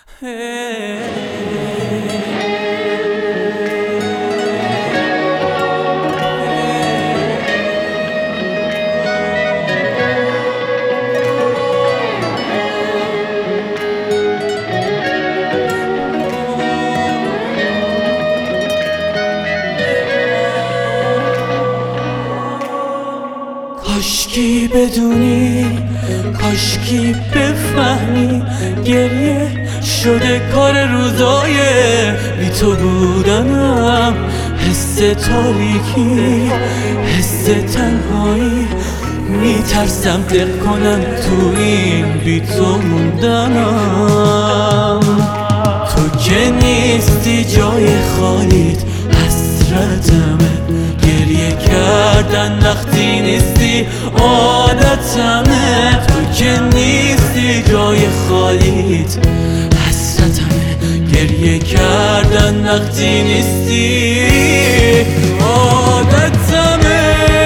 کاشکی بدونی، کاشکی بفهمی، گریه شده کار روزای بی تو بودنم. حس تاریکی، حس تنهایی، میترسم دق کنم تو این بی تو موندنم. تو که نیستی جای خالیت حسرتمه، گریه کردن وقتی نیستی عادتمه. تو که نیستی جای خالیت حسرتمه، گریه کردن وقتی نیستی عادتمه.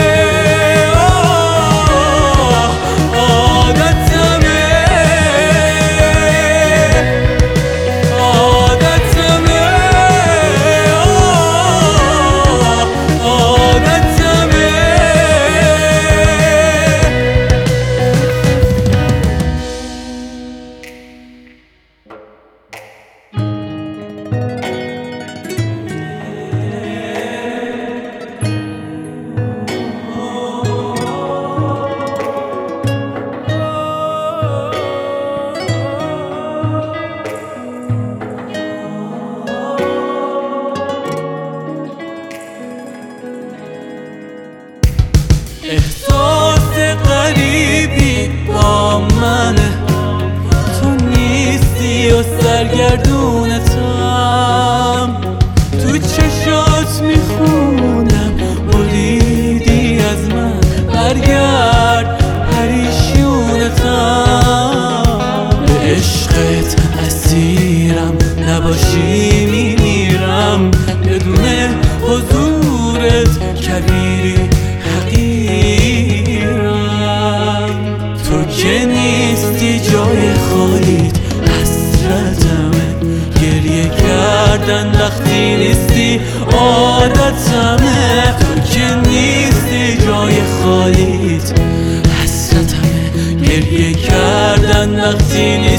احساس غریبی با منه، تو نیستی و سرگردونتم. تو چشات میخونم بریدی از من، برگرد پریشونتم. به عشقت اسیرم، نباشی میمیرم. بدون حضورت کبیری تو که نیستی جای خالیت حسرتمه، گریه کردن وقتی نیستی عادتمه. تو که نیستی جای خالیت حسرتمه، گریه کردن وقتی نیستی